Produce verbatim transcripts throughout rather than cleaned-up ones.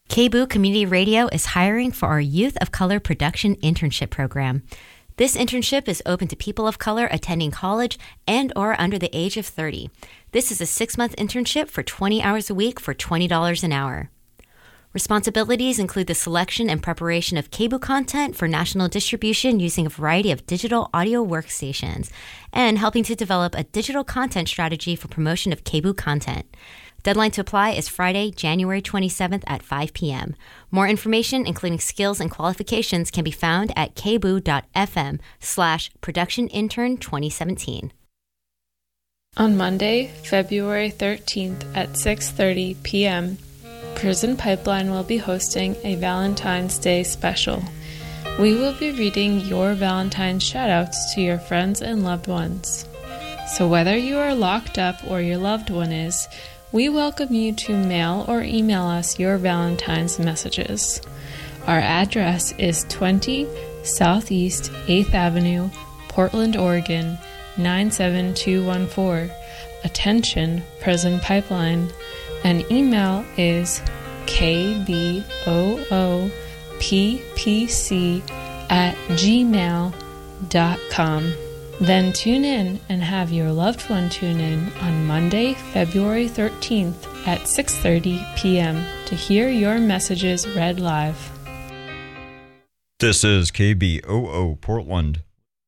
K B O O Community Radio is hiring for our Youth of Color Production Internship Program. This internship is open to people of color attending college and or under the age of thirty. This is a six-month internship for twenty hours a week for twenty dollars an hour. Responsibilities include the selection and preparation of K B O O content for national distribution using a variety of digital audio workstations, and helping to develop a digital content strategy for promotion of K B O O content. Deadline to apply is Friday, January twenty-seventh at five p.m. More information, including skills and qualifications, can be found at kboo.fm slash production intern 2017. On Monday, February thirteenth at six thirty p.m., Prison Pipeline will be hosting a Valentine's Day special. We will be reading your Valentine's shoutouts to your friends and loved ones. So whether you are locked up or your loved one is, we welcome you to mail or email us your Valentine's messages. Our address is twenty Southeast eighth Avenue, Portland, Oregon, nine seven two one four. Attention, Prison Pipeline. And email is kbooppc at gmail dot com. Then tune in and have your loved one tune in on Monday, February thirteenth at six thirty p.m. to hear your messages read live. This is K B O O Portland.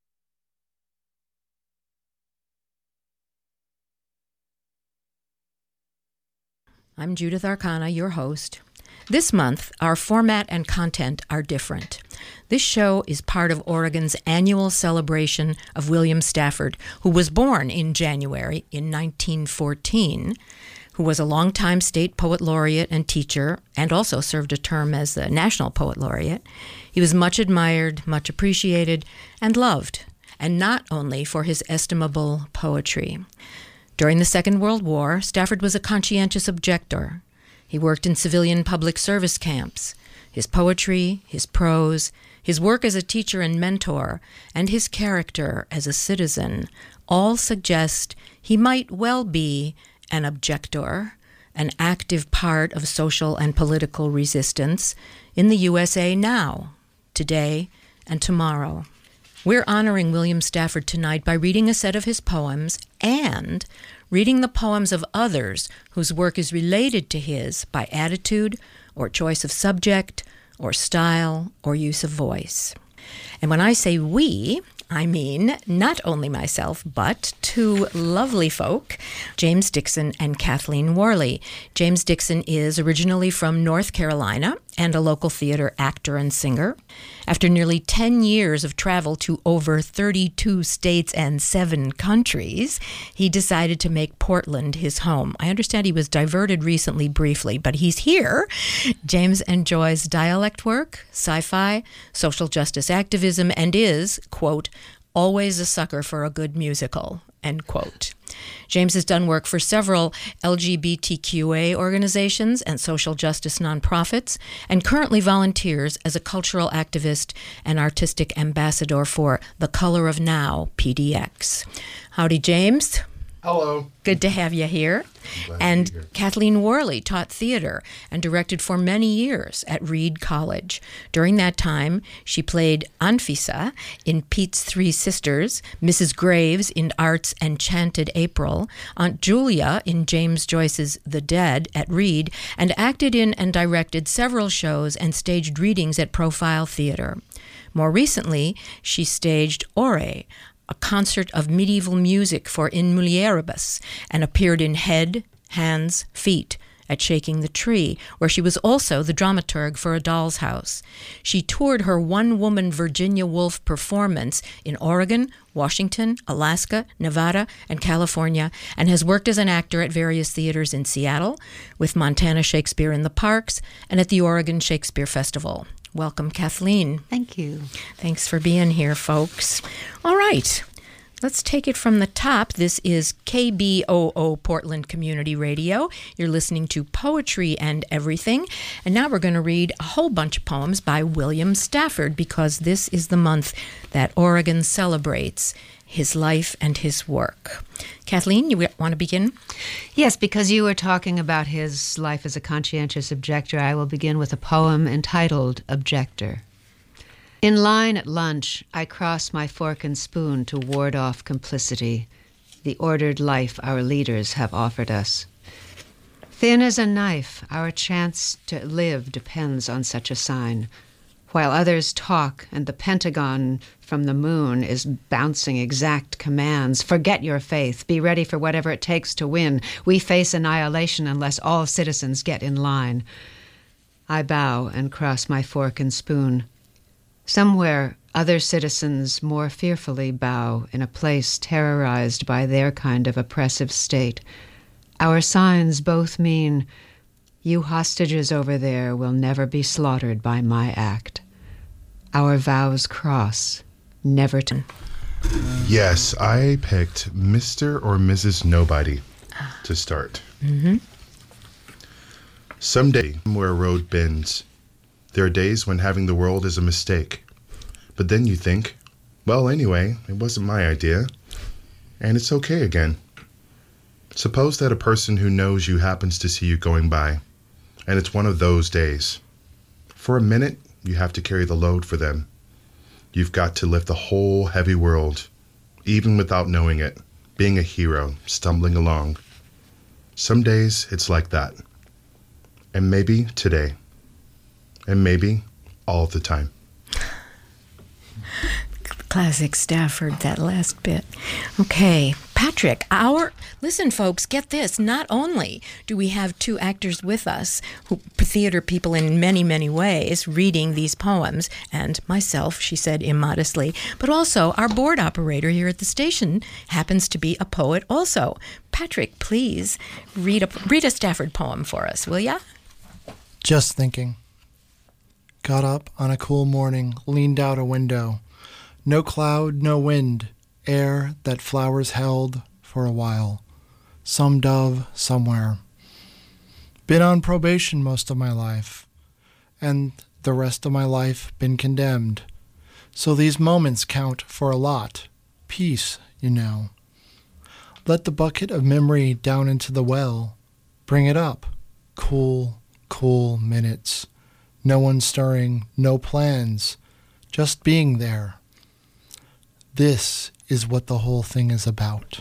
I'm Judith Arcana, your host. This month, our format and content are different. This show is part of Oregon's annual celebration of William Stafford, who was born in January in nineteen fourteen, who was a longtime state poet laureate and teacher, and also served a term as the National Poet Laureate. He was much admired, much appreciated, and loved, and not only for his estimable poetry. During the Second World War, Stafford was a conscientious objector. He worked in civilian public service camps. His poetry, his prose, his work as a teacher and mentor, and his character as a citizen all suggest he might well be an objector, an active part of social and political resistance in the U S A now, today, and tomorrow. We're honoring William Stafford tonight by reading a set of his poems and reading the poems of others whose work is related to his by attitude or choice of subject or style or use of voice. And when I say we, I mean not only myself, but two lovely folk, James Dixon and Kathleen Worley. James Dixon is originally from North Carolina and a local theater actor and singer. After nearly ten years of travel to over thirty-two states and seven countries, he decided to make Portland his home. I understand he was diverted recently briefly, but he's here. James enjoys dialect work, sci-fi, social justice activism, and is, quote, always a sucker for a good musical, end quote. James has done work for several L G B T Q A organizations and social justice nonprofits, and currently volunteers as a cultural activist and artistic ambassador for The Color of Now, P D X. Howdy, James. Hello. Good to have you here. And here. Kathleen Worley taught theater and directed for many years at Reed College. During that time, she played Anfisa in Pete's Three Sisters, Missus Graves in Art's Enchanted April, Aunt Julia in James Joyce's The Dead at Reed, and acted in and directed several shows and staged readings at Profile Theater. More recently, she staged Ore, a concert of medieval music for In Mulieribus, and appeared in Head, Hands, Feet at Shaking the Tree, where she was also the dramaturg for A Doll's House. She toured her one-woman Virginia Woolf performance in Oregon, Washington, Alaska, Nevada, and California, and has worked as an actor at various theaters in Seattle, with Montana Shakespeare in the Parks, and at the Oregon Shakespeare Festival. Welcome, Kathleen. Thank you. Thanks for being here, folks. All right, let's take it from the top. This is K B O O Portland Community Radio. You're listening to Poetry and Everything. And now we're going to read a whole bunch of poems by William Stafford, because this is the month that Oregon celebrates his life and his work. Kathleen, you want to begin? Yes, because you were talking about his life as a conscientious objector, I will begin with a poem entitled Objector. In line at lunch, I cross my fork and spoon to ward off complicity, the ordered life our leaders have offered us. Thin as a knife, our chance to live depends on such a sign. While others talk and the Pentagon from the moon is bouncing exact commands, forget your faith, be ready for whatever it takes to win. We face annihilation unless all citizens get in line. I bow and cross my fork and spoon. Somewhere, other citizens more fearfully bow in a place terrorized by their kind of oppressive state. Our signs both mean, you hostages over there will never be slaughtered by my act. Our vows cross, never to... Yes, I picked Mister or Missus Nobody to start. Mm-hmm. Someday, where a road bends, there are days when having the world is a mistake. But then you think, well, anyway, it wasn't my idea, and it's okay again. Suppose that a person who knows you happens to see you going by, and it's one of those days. For a minute, you have to carry the load for them. You've got to lift the whole heavy world, even without knowing it, being a hero, stumbling along. Some days, it's like that. And maybe today. And maybe all the time. Classic Stafford, that last bit. Okay, Patrick, our... Listen, folks, get this. Not only do we have two actors with us, who theater people in many, many ways, reading these poems, and myself, she said immodestly, but also our board operator here at the station happens to be a poet also. Patrick, please read a, read a Stafford poem for us, will ya? Just thinking. Got up on a cool morning, leaned out a window. No cloud, no wind, air that flowers held for a while. Some dove somewhere. Been on probation most of my life, and the rest of my life been condemned. So these moments count for a lot. Peace, you know. Let the bucket of memory down into the well. Bring it up. Cool, cool minutes. No one stirring, no plans. Just being there. This is what the whole thing is about.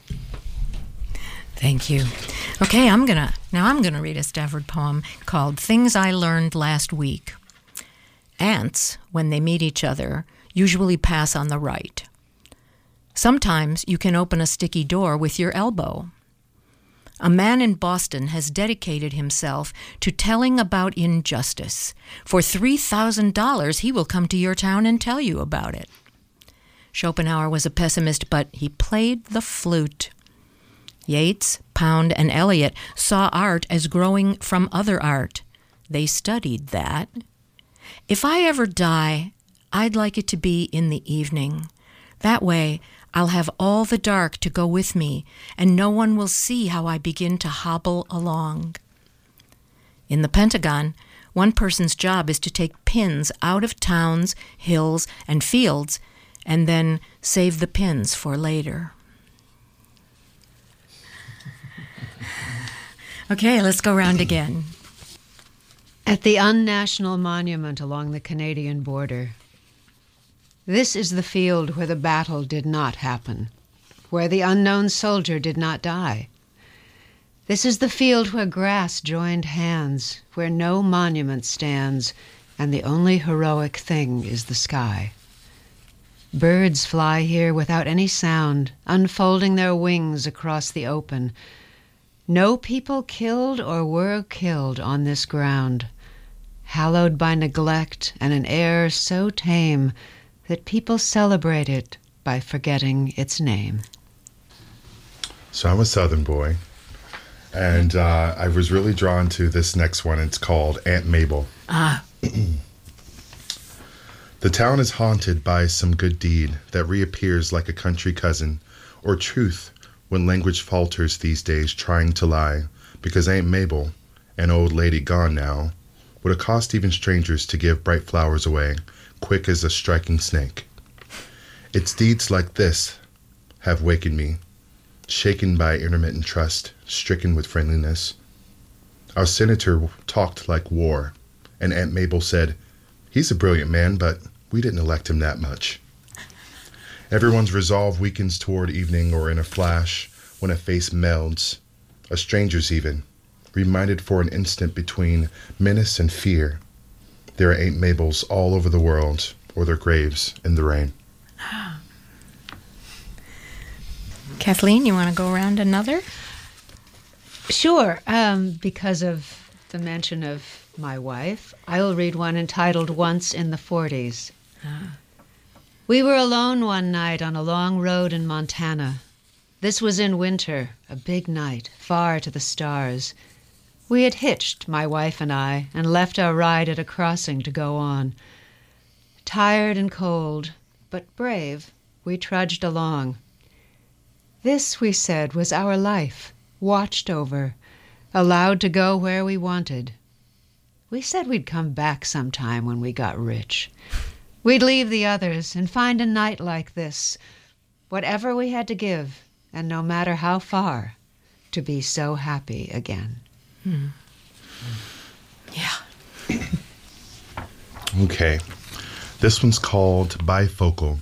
Thank you. Okay, I'm gonna now I'm gonna read a Stafford poem called Things I Learned Last Week. Ants, when they meet each other, usually pass on the right. Sometimes you can open a sticky door with your elbow. A man in Boston has dedicated himself to telling about injustice. For three thousand dollars, he will come to your town and tell you about it. Schopenhauer was a pessimist, but he played the flute. Yeats, Pound, and Eliot saw art as growing from other art. They studied that. If I ever die, I'd like it to be in the evening. That way, I'll have all the dark to go with me, and no one will see how I begin to hobble along. In the Pentagon, one person's job is to take pins out of towns, hills, and fields, and then save the pins for later. Okay, let's go round again. At the unnational monument along the Canadian border, this is the field where the battle did not happen, where the unknown soldier did not die. This is the field where grass joined hands, where no monument stands, and the only heroic thing is the sky. Birds fly here without any sound, unfolding their wings across the open. No people killed or were killed on this ground, hallowed by neglect and an air so tame that people celebrate it by forgetting its name. So I'm a Southern boy, and uh, I was really drawn to this next one. It's called Aunt Mabel. Ah. The town is haunted by some good deed that reappears like a country cousin, or truth when language falters these days trying to lie, because Aunt Mabel, an old lady gone now, would accost even strangers to give bright flowers away, quick as a striking snake. It's deeds like this have wakened me, shaken by intermittent trust, stricken with friendliness. Our senator talked like war, and Aunt Mabel said, "He's a brilliant man, but we didn't elect him that much." Everyone's resolve weakens toward evening or in a flash when a face melds, a stranger's even, reminded for an instant between menace and fear. There are Aunt Mabels all over the world, or their graves in the rain. Kathleen, you want to go around another? Sure. Um, because of the mention of my wife, I will read one entitled Once in the Forties. Ah. We were alone one night on a long road in Montana. This was in winter, a big night, far to the stars. We had hitched, my wife and I, and left our ride at a crossing to go on. Tired and cold, but brave, we trudged along. This, we said, was our life, watched over, allowed to go where we wanted. We said we'd come back sometime when we got rich. We'd leave the others and find a night like this, whatever we had to give, and no matter how far, to be so happy again. Hmm. Yeah. Okay. This one's called Bifocal.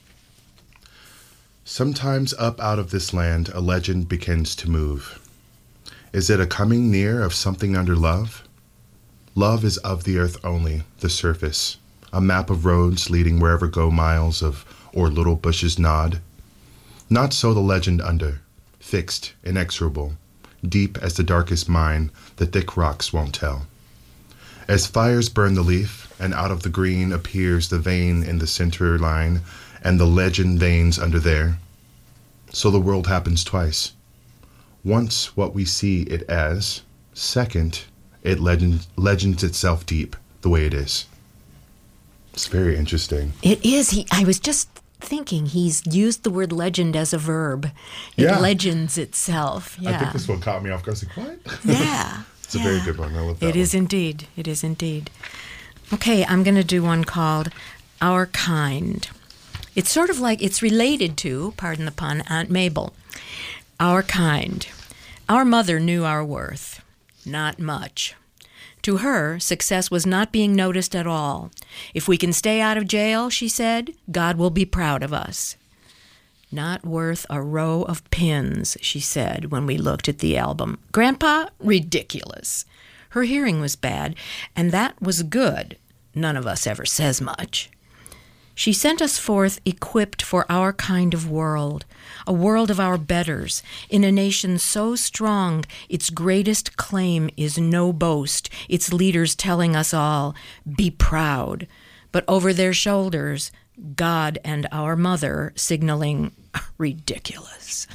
Sometimes up out of this land a legend begins to move. Is it a coming near of something under love? Love is of the earth only, the surface, a map of roads leading wherever go miles of or little bushes nod. Not so the legend under, fixed, inexorable, deep as the darkest mine the thick rocks won't tell. As fires burn the leaf, and out of the green appears the vein in the center line, and the legend veins under there. So the world happens twice. Once what we see it as, second, it legend, legends itself deep the way it is. It's very interesting. It is. He. I was just thinking he's used the word legend as a verb. It Yeah. legends itself. Yeah. I think this one caught me off guard. I was like, what? Yeah. It's a yeah. very good one. I love that It one. is indeed. It is indeed. Okay, I'm going to do one called Our Kind. It's sort of like, it's related to, pardon the pun, Aunt Mabel. Our kind. Our mother knew our worth. Not much. To her, success was not being noticed at all. If we can stay out of jail, she said, God will be proud of us. Not worth a row of pins, she said when we looked at the album. Grandpa, ridiculous. Her hearing was bad, and that was good. None of us ever says much. She sent us forth equipped for our kind of world, a world of our betters, in a nation so strong its greatest claim is no boast, its leaders telling us all, be proud, but over their shoulders, God and our mother signaling ridiculous.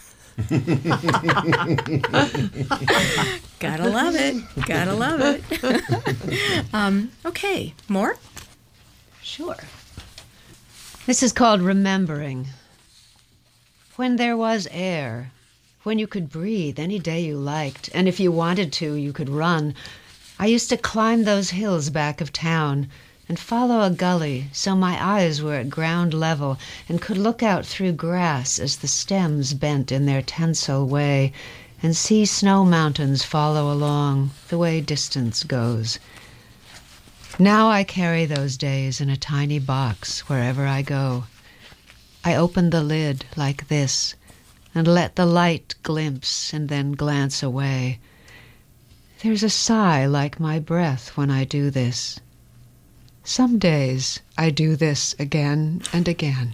Gotta love it. Gotta love it. um, okay, more? Sure. This is called Remembering. When there was air, when you could breathe any day you liked, and if you wanted to, you could run, I used to climb those hills back of town and follow a gully so my eyes were at ground level and could look out through grass as the stems bent in their tensile way and see snow mountains follow along the way distance goes. Now I carry those days in a tiny box wherever I go. I open the lid like this and let the light glimpse and then glance away. There's a sigh like my breath when I do this. Some days I do this again and again.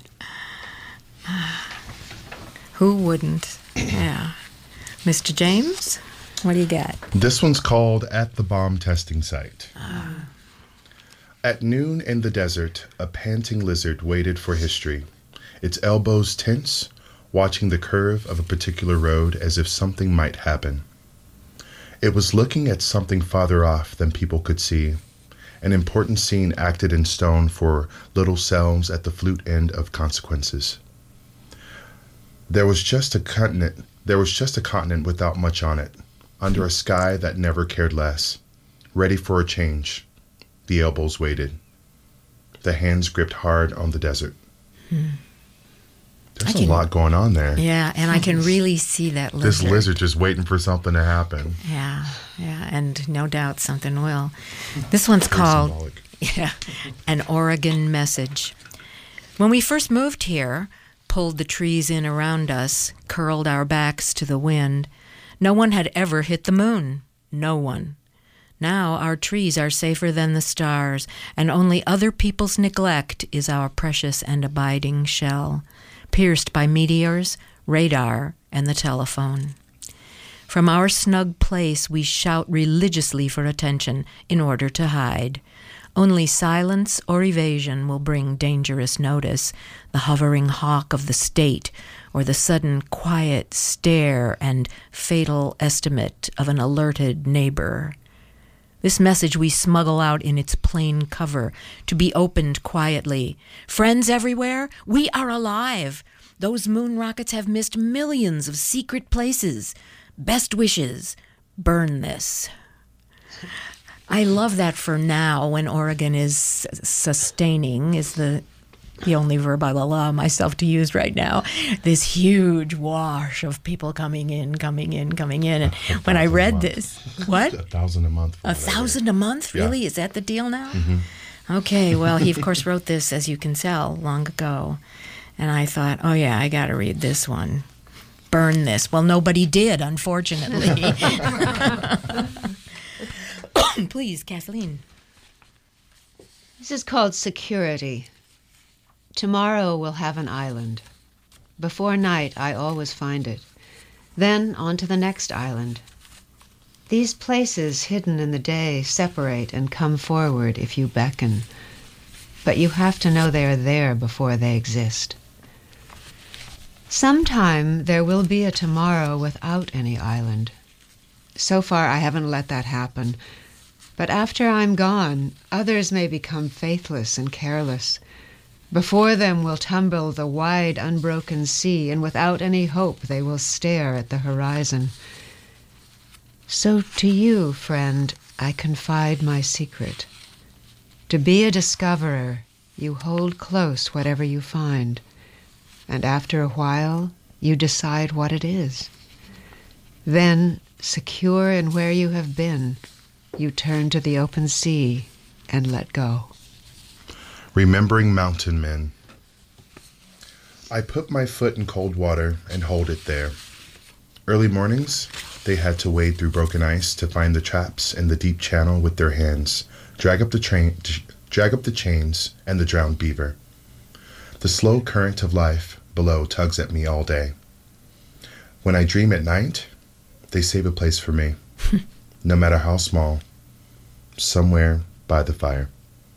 Who wouldn't? Yeah. Mister James, what do you got? This one's called At the Bomb Testing Site. Ah. At noon in the desert, a panting lizard waited for history, its elbows tense, watching the curve of a particular road as if something might happen. It was looking at something farther off than people could see, an important scene acted in stone for little selves at the flute end of consequences. There was just a continent, there was just a continent without much on it, under a sky that never cared less, ready for a change. The elbows waited. The hands gripped hard on the desert. Hmm. There's I can- a lot going on there. Yeah, and I can really see that lizard. This lizard just waiting for something to happen. Yeah, yeah, and no doubt something will. This one's Very called symbolic. yeah, An Oregon Message. When we first moved here, pulled the trees in around us, curled our backs to the wind, no one had ever hit the moon. No one. Now our trees are safer than the stars, and only other people's neglect is our precious and abiding shell, pierced by meteors, radar, and the telephone. From our snug place we shout religiously for attention in order to hide. Only silence or evasion will bring dangerous notice, the hovering hawk of the state, or the sudden quiet stare and fatal estimate of an alerted neighbor. This message we smuggle out in its plain cover, to be opened quietly. Friends everywhere, we are alive. Those moon rockets have missed millions of secret places. Best wishes. Burn this. I love that for now, when Oregon is sustaining, is the the only verb I'll allow myself to use right now. This huge wash of people coming in, coming in, coming in. And when I read this, what? A thousand a month. A thousand a month? Really? Yeah. Is that the deal now? Mm-hmm. Okay, well, he, of course, wrote this, as you can tell, long ago. And I thought, oh, yeah, I got to read this one. Burn this. Well, nobody did, unfortunately. Please, Kathleen. This is called Security. Tomorrow we'll have an island. Before night, I always find it. Then on to the next island. These places hidden in the day separate and come forward if you beckon. But you have to know they are there before they exist. Sometime there will be a tomorrow without any island. So far I haven't let that happen. But after I'm gone, others may become faithless and careless. Before them will tumble the wide, unbroken sea, and without any hope they will stare at the horizon. So to you, friend, I confide my secret. To be a discoverer, you hold close whatever you find, and after a while, you decide what it is. Then, secure in where you have been, you turn to the open sea and let go. Remembering mountain men. I put my foot in cold water and hold it there. Early mornings, they had to wade through broken ice to find the traps in the deep channel with their hands, drag up the train, drag up the chains and the drowned beaver. The slow current of life below tugs at me all day. When I dream at night, they save a place for me, no matter how small, somewhere by the fire.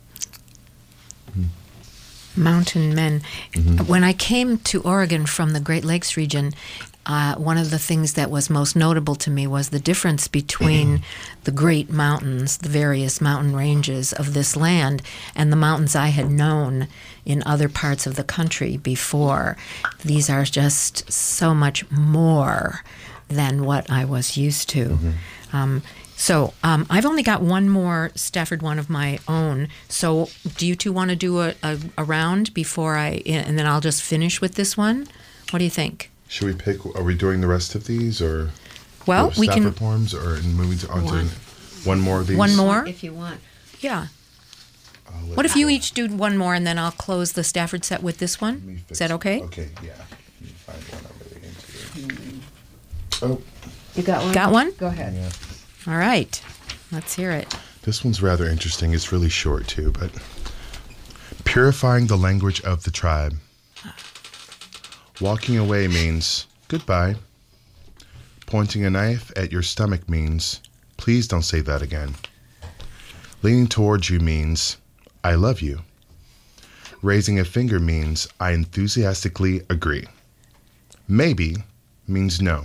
Mountain men. Mm-hmm. When I came to Oregon from the Great Lakes region, uh, one of the things that was most notable to me was the difference between the great mountains, the various mountain ranges of this land, and the mountains I had known in other parts of the country before. These are just so much more than what I was used to. Mm-hmm. Um, So um, I've only got one more Stafford one of my own. So do you two want to do a, a, a round before I, and then I'll just finish with this one? What do you think? Should we pick, are we doing the rest of these, or Well, the we can, Stafford poems, or moving on One. to one more of these? one more? If you want. Yeah. I'll let What if you go. each do one more and then I'll close the Stafford set with this Let me one? fix Is that it. okay? Okay, yeah. Let me find one I'm really into. Oh, You got one? Got one? Go ahead. yeah. All right. Let's hear it. This one's rather interesting. It's really short, too, but... Purifying the language of the tribe. Walking away means goodbye. Pointing a knife at your stomach means please don't say that again. Leaning towards you means I love you. Raising a finger means I enthusiastically agree. Maybe means no.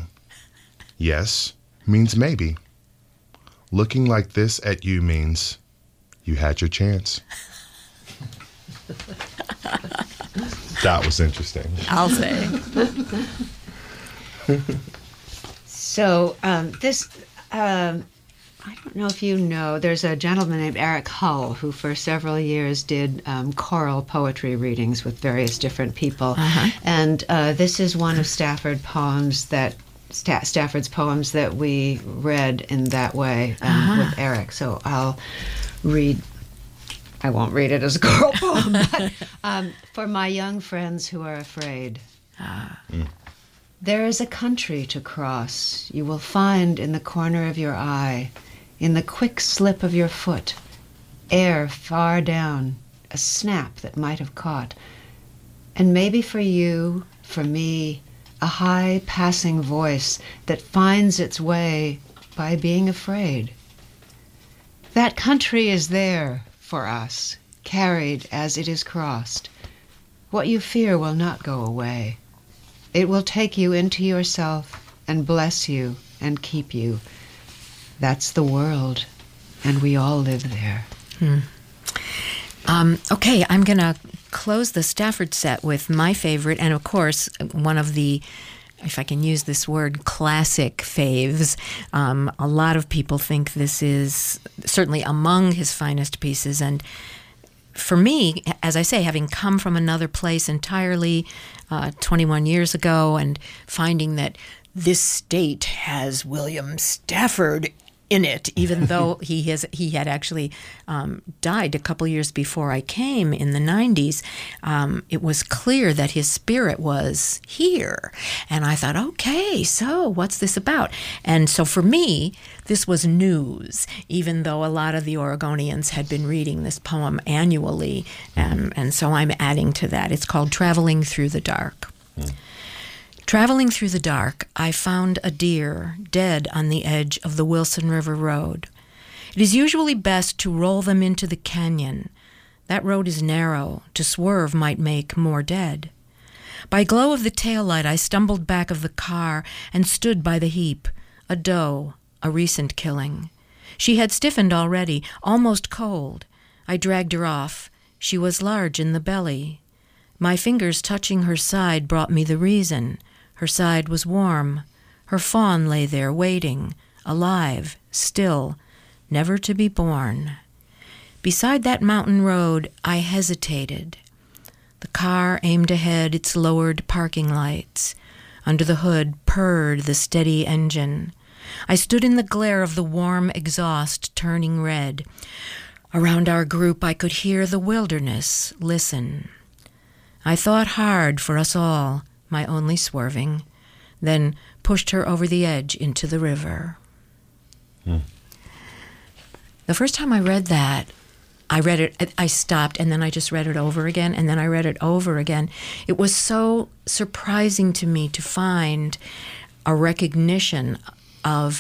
Yes means maybe. Looking like this at you means you had your chance. That was interesting. I'll say. So um, this, um, I don't know if you know, there's a gentleman named Eric Hull who for several years did um, choral poetry readings with various different people. Uh-huh. And uh, this is one of Stafford poems that, Sta- Stafford's poems that we read in that way um, Uh-huh. with Eric. So I'll read, I won't read it as a choral poem, but um, for my young friends who are afraid. Ah. Mm. There is a country to cross you will find in the corner of your eye, in the quick slip of your foot, air far down, a snap that might have caught. And maybe for you, for me, a high passing voice that finds its way by being afraid. That country is there for us, carried as it is crossed. What you fear will not go away. It will take you into yourself and bless you and keep you. That's the world, and we all live there. Hmm. Um, okay, I'm going to close the Stafford set with my favorite, and of course, one of the, if I can use this word, classic faves. Um, a lot of people think this is certainly among his finest pieces, and for me, as I say, having come from another place entirely uh, twenty-one years ago and finding that this state has William Stafford in it, even though he has he had actually um, died a couple years before I came in the nineties, um, it was clear that his spirit was here. And I thought, okay, so what's this about? And so for me, this was news, even though a lot of the Oregonians had been reading this poem annually. Um, and so I'm adding to that. It's called Traveling Through the Dark. Mm. Traveling through the dark, I found a deer dead on the edge of the Wilson River Road. It is usually best to roll them into the canyon. That road is narrow. To swerve might make more dead. By glow of the taillight, I stumbled back of the car and stood by the heap. A doe, a recent killing. She had stiffened already, almost cold. I dragged her off. She was large in the belly. My fingers touching her side brought me the reason. Her side was warm. Her fawn lay there waiting, alive, still, never to be born. Beside that mountain road, I hesitated. The car aimed ahead its lowered parking lights. Under the hood purred the steady engine. I stood in the glare of the warm exhaust turning red. Around our group I could hear the wilderness listen. I thought hard for us all, my only swerving, then pushed her over the edge into the river. Hmm. The first time I read that, I read it, I stopped, and then I just read it over again, and then I read it over again. It was so surprising to me to find a recognition of,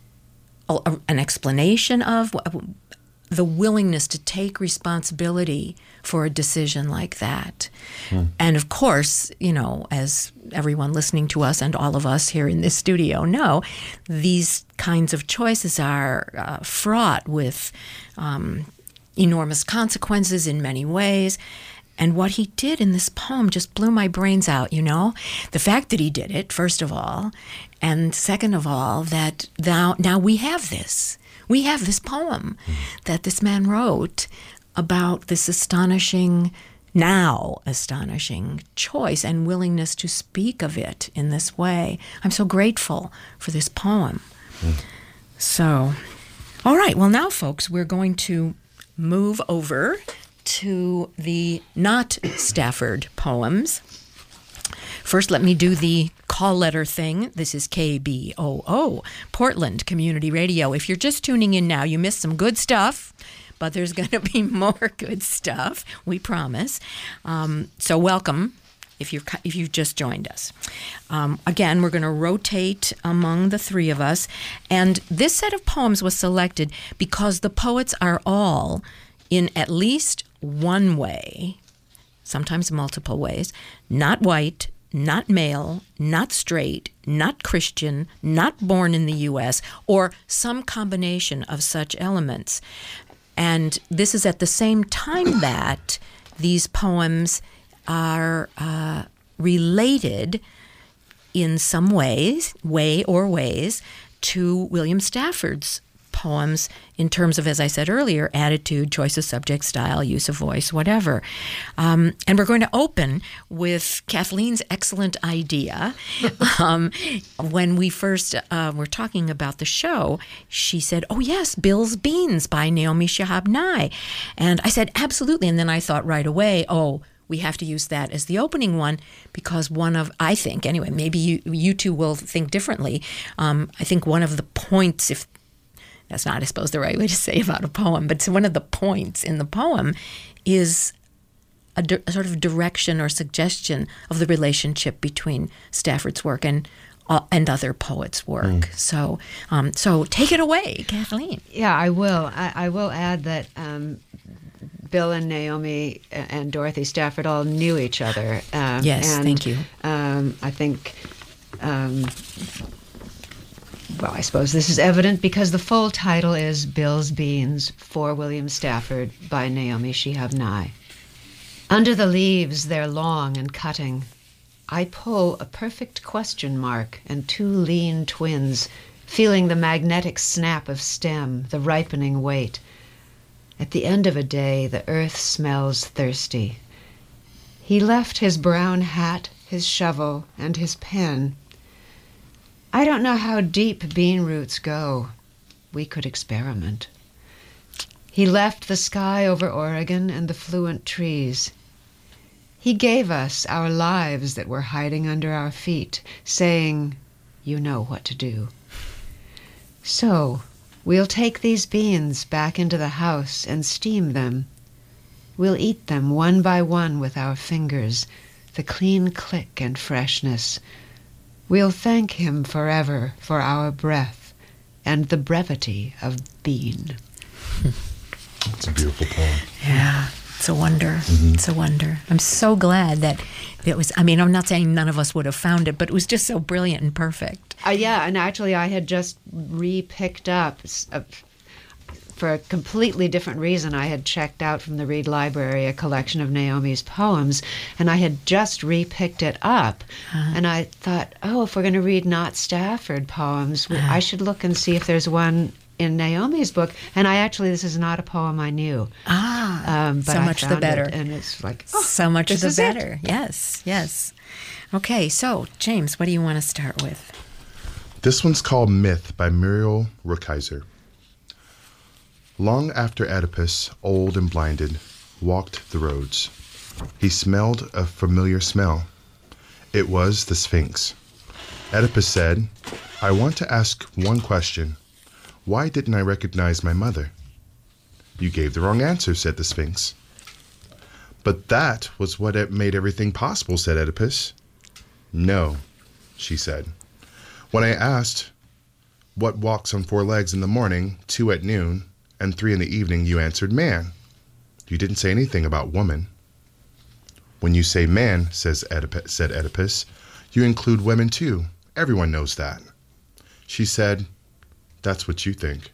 a, an explanation of the willingness to take responsibility for a decision like that. Hmm. And of course, you know, as everyone listening to us and all of us here in this studio know, these kinds of choices are uh, fraught with um, enormous consequences in many ways. And what he did in this poem just blew my brains out, you know? The fact that he did it, first of all, and second of all, that now, now we have this. We have this poem that this man wrote about this astonishing, now astonishing choice and willingness to speak of it in this way. I'm so grateful for this poem. Mm. So, all right, well now, folks, we're going to move over to the not Stafford poems. First, let me do the call letter thing. This is K B O O, Portland Community Radio. If you're just tuning in now, you missed some good stuff, but there's going to be more good stuff, we promise. Um, so welcome if you're if you've just joined us. Um, again, we're going to rotate among the three of us, and this set of poems was selected because the poets are all, in at least one way, sometimes multiple ways, not white, not male, not straight, not Christian, not born in the U S, or some combination of such elements. And this is at the same time that these poems are uh, related in some ways, way or ways, to William Stafford's poems in terms of, as I said earlier, attitude, choice of subject, style, use of voice, whatever. Um, and we're going to open with Kathleen's excellent idea. um, when we first uh, were talking about the show, she said, oh, yes, Bill's Beans by Naomi Shihab Nye. And I said, absolutely. And then I thought right away, oh, we have to use that as the opening one because one of, I think, anyway, maybe you, you two will think differently. Um, I think one of the points, if that's not, I suppose, the right way to say about a poem, but one of the points in the poem is a, di- a sort of direction or suggestion of the relationship between Stafford's work and uh, and other poets' work. Mm. So, um, so take it away, Kathleen. Yeah, I will. I, I will add that um, Bill and Naomi and Dorothy Stafford all knew each other. Um, yes, and, thank you. Um, I think. Um, Well, I suppose this is evident because the full title is Bill's Beans for William Stafford by Naomi Shihab Nye. Under the leaves, they're long and cutting. I pull a perfect question mark and two lean twins, feeling the magnetic snap of stem, the ripening weight. At the end of a day, the earth smells thirsty. He left his brown hat, his shovel, and his pen. I don't know how deep bean roots go. We could experiment. He left the sky over Oregon and the fluent trees. He gave us our lives that were hiding under our feet, saying, you know what to do. So, we'll take these beans back into the house and steam them. We'll eat them one by one with our fingers, the clean click and freshness. We'll thank him forever for our breath and the brevity of bean. It's a beautiful poem. Yeah, it's a wonder. Mm-hmm. It's a wonder. I'm so glad that it was, I mean, I'm not saying none of us would have found it, but it was just so brilliant and perfect. Uh, yeah, and actually I had just re-picked up, uh, for a completely different reason, I had checked out from the Reed Library a collection of Naomi's poems, and I had just re-picked it up. Uh-huh. And I thought, oh, if we're going to read not Stafford poems, uh-huh. I should look and see if there's one in Naomi's book. And I actually, this is not a poem I knew. Ah, um, but so I much the found better. It, and it's like, oh, so much the better. It. Yes, yes. Okay, so, James, what do you want to start with? This one's called Myth by Muriel Rukeyser. Long after Oedipus, old and blinded, walked the roads, he smelled a familiar smell. It was the Sphinx. Oedipus said, I want to ask one question. Why didn't I recognize my mother? You gave the wrong answer, said the Sphinx. But that was what made everything possible, said Oedipus. No, she said. When I asked, what walks on four legs in the morning, two at noon, and three in the evening, you answered man. You didn't say anything about woman. When you say man, says Oedipus, said Oedipus, you include women too. Everyone knows that. She said, that's what you think.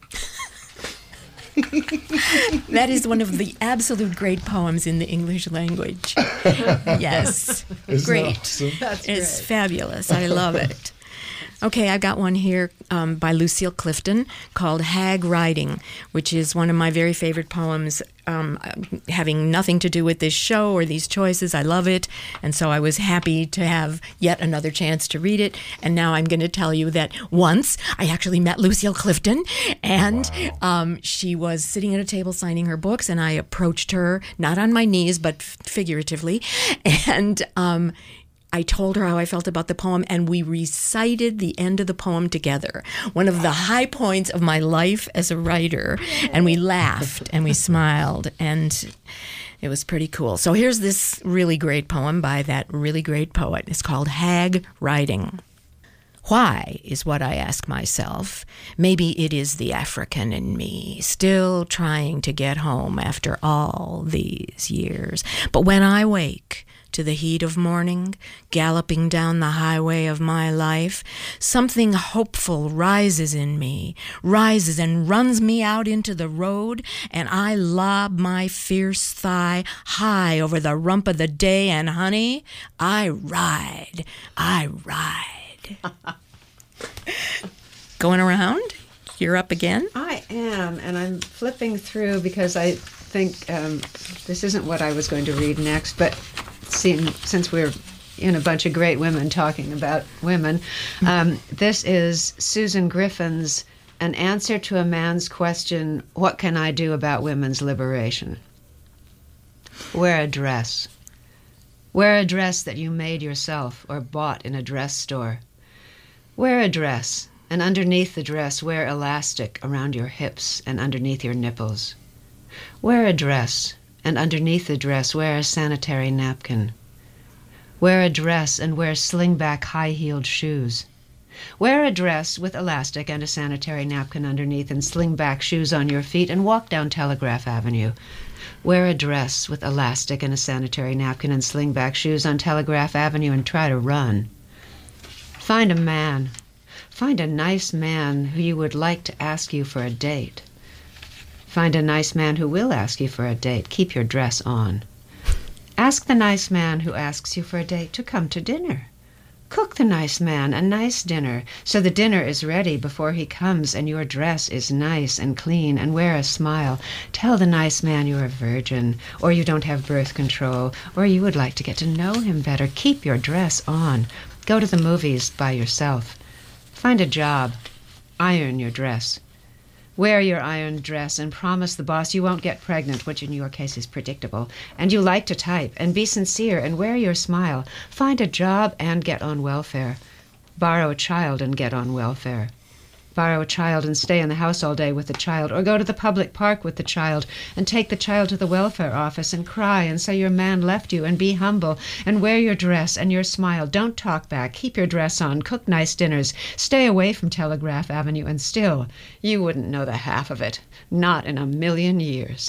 That is one of the absolute great poems in the English language. Yes. Isn't great. That awesome? That's It's great. fabulous. I love it. Okay, I got one here um, by Lucille Clifton called Hag Riding, which is one of my very favorite poems, um, having nothing to do with this show or these choices. I love it, and so I was happy to have yet another chance to read it. And now I'm going to tell you that once I actually met Lucille Clifton, and wow. um, she was sitting at a table signing her books, and I approached her, not on my knees, but figuratively, and um, I told her how I felt about the poem, and we recited the end of the poem together. One of the high points of my life as a writer. And we laughed and we smiled, and it was pretty cool. So here's this really great poem by that really great poet. It's called Hag Riding. Why is what I ask myself. Maybe it is the African in me, still trying to get home after all these years. But when I wake to the heat of morning, galloping down the highway of my life, something hopeful rises in me, rises and runs me out into the road, and I lob my fierce thigh high over the rump of the day, and honey, I ride, I ride. Going around? You're up again? I am, and I'm flipping through because I think um, this isn't what I was going to read next, but seeing, since we're in a bunch of great women talking about women, um, this is Susan Griffin's An Answer to a Man's Question, What Can I Do About Women's Liberation? Wear a dress. Wear a dress that you made yourself or bought in a dress store. Wear a dress, and underneath the dress wear elastic around your hips and underneath your nipples. Wear a dress, and underneath the dress wear a sanitary napkin. Wear a dress and wear sling-back high-heeled shoes. Wear a dress with elastic and a sanitary napkin underneath and sling-back shoes on your feet and walk down Telegraph Avenue. Wear a dress with elastic and a sanitary napkin and sling-back shoes on Telegraph Avenue and try to run. Find a man. Find a nice man who you would like to ask you for a date. Find a nice man who will ask you for a date. Keep your dress on. Ask the nice man who asks you for a date to come to dinner. Cook the nice man a nice dinner so the dinner is ready before he comes and your dress is nice and clean, and wear a smile. Tell the nice man you're a virgin, or you don't have birth control, or you would like to get to know him better. Keep your dress on. Go to the movies by yourself. Find a job. Iron your dress. Wear your ironed dress and promise the boss you won't get pregnant, which in your case is predictable, and you like to type, and be sincere, and wear your smile. Find a job and get on welfare. Borrow a child and get on welfare. Borrow a child and stay in the house all day with the child, or go to the public park with the child and take the child to the welfare office and cry and say your man left you, and be humble and wear your dress and your smile. Don't talk back. Keep your dress on. Cook nice dinners. Stay away from Telegraph Avenue, and still, you wouldn't know the half of it. Not in a million years.